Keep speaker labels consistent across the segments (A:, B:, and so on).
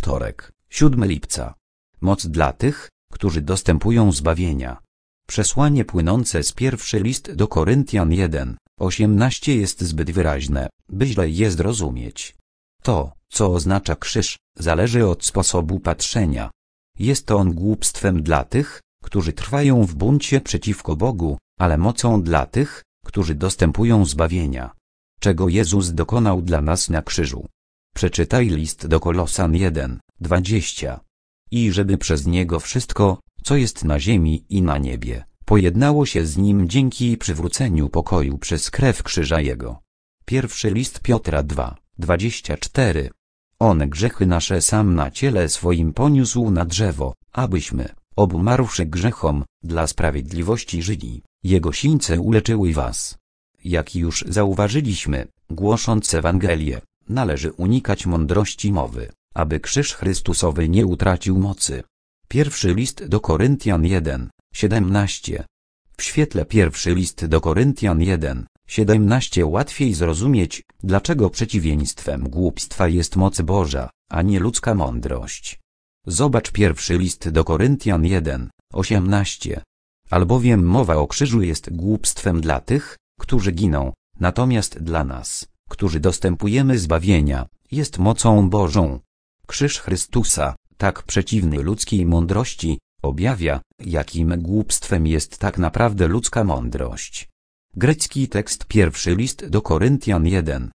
A: Wtorek, 7 lipca. Moc dla tych, którzy dostępują zbawienia. Przesłanie płynące z pierwszy list do Koryntian 1:18 jest zbyt wyraźne, by źle je zrozumieć. To, co oznacza krzyż, zależy od sposobu patrzenia. Jest on głupstwem dla tych, którzy trwają w buncie przeciwko Bogu, ale mocą dla tych, którzy dostępują zbawienia. Czego Jezus dokonał dla nas na krzyżu. Przeczytaj list do Kolosan 1:20. I żeby przez Niego wszystko, co jest na ziemi i na niebie, pojednało się z Nim dzięki przywróceniu pokoju przez krew krzyża Jego. Pierwszy list Piotra 2:24. On grzechy nasze sam na ciele swoim poniósł na drzewo, abyśmy, obumarłszy grzechom, dla sprawiedliwości żyli. Jego sińce uleczyły was. Jak już zauważyliśmy, głosząc Ewangelię, należy unikać mądrości mowy, aby krzyż Chrystusowy nie utracił mocy. Pierwszy list do Koryntian 1:17. W świetle pierwszy list do Koryntian 1:17 łatwiej zrozumieć, dlaczego przeciwieństwem głupstwa jest moc Boża, a nie ludzka mądrość. Zobacz pierwszy list do Koryntian 1:18. Albowiem mowa o krzyżu jest głupstwem dla tych, którzy giną, natomiast dla nas, którzy dostępujemy zbawienia, jest mocą Bożą. Krzyż Chrystusa, tak przeciwny ludzkiej mądrości, objawia, jakim głupstwem jest tak naprawdę ludzka mądrość. Grecki tekst pierwszy list do Koryntian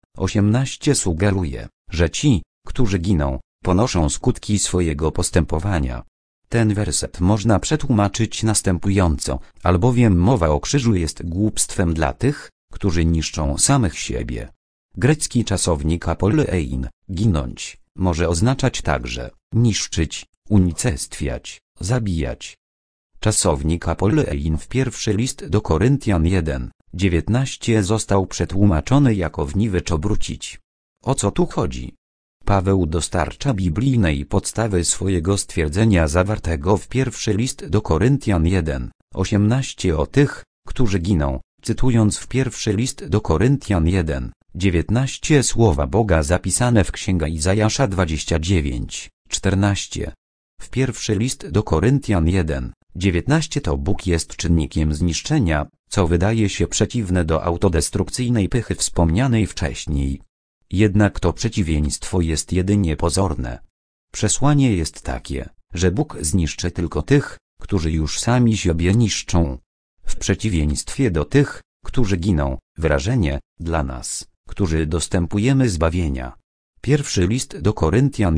A: 1:18 sugeruje, że ci, którzy giną, ponoszą skutki swojego postępowania. Ten werset można przetłumaczyć następująco, albowiem mowa o krzyżu jest głupstwem dla tych, którzy niszczą samych siebie. Grecki czasownik apolein, ginąć, może oznaczać także niszczyć, unicestwiać, zabijać. Czasownik apolein w pierwszy list do Koryntian 1:19 został przetłumaczony jako wniwecz obrócić. O co tu chodzi? Paweł dostarcza biblijnej podstawy swojego stwierdzenia zawartego w pierwszy list do Koryntian 1:18 o tych, którzy giną, cytując w pierwszy list do Koryntian 1:19 słowa Boga zapisane w Księga Izajasza 29:14. W pierwszy list do Koryntian 1:19 to Bóg jest czynnikiem zniszczenia, co wydaje się przeciwne do autodestrukcyjnej pychy wspomnianej wcześniej. Jednak to przeciwieństwo jest jedynie pozorne. Przesłanie jest takie, że Bóg zniszczy tylko tych, którzy już sami siebie niszczą. W przeciwieństwie do tych, którzy giną, wyrażenie, dla nas, którzy dostępujemy zbawienia. Pierwszy list do Koryntian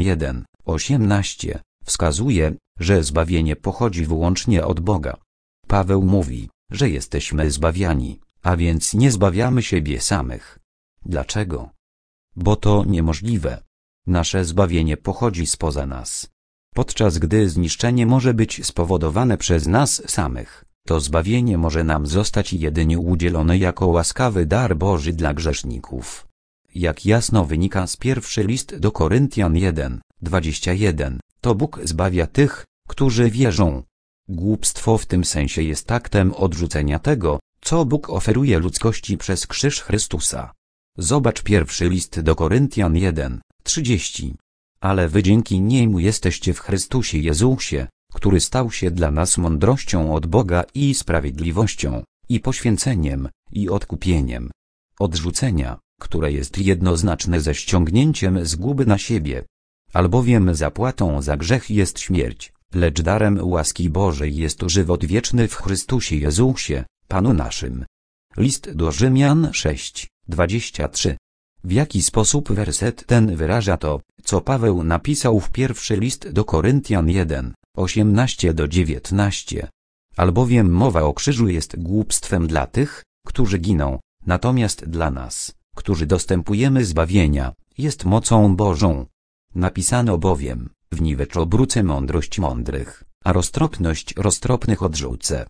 A: 1:18 wskazuje, że zbawienie pochodzi wyłącznie od Boga. Paweł mówi, że jesteśmy zbawiani, a więc nie zbawiamy siebie samych. Dlaczego? Bo to niemożliwe. Nasze zbawienie pochodzi spoza nas. Podczas gdy zniszczenie może być spowodowane przez nas samych, to zbawienie może nam zostać jedynie udzielone jako łaskawy dar Boży dla grzeszników. Jak jasno wynika z pierwszy list do Koryntian 1:21, to Bóg zbawia tych, którzy wierzą. Głupstwo w tym sensie jest aktem odrzucenia tego, co Bóg oferuje ludzkości przez krzyż Chrystusa. Zobacz pierwszy list do Koryntian 1:30. Ale wy dzięki Niemu jesteście w Chrystusie Jezusie, który stał się dla nas mądrością od Boga i sprawiedliwością, i poświęceniem, i odkupieniem. Odrzucenia, które jest jednoznaczne ze ściągnięciem zguby na siebie. Albowiem zapłatą za grzech jest śmierć, lecz darem łaski Bożej jest żywot wieczny w Chrystusie Jezusie, Panu naszym. List do Rzymian 6:23. W jaki sposób werset ten wyraża to, co Paweł napisał w pierwszy list do Koryntian 1:18-19? Albowiem mowa o krzyżu jest głupstwem dla tych, którzy giną, natomiast dla nas, którzy dostępujemy zbawienia, jest mocą Bożą. Napisano bowiem, wniwecz obrócę mądrość mądrych, a roztropność roztropnych odrzucę.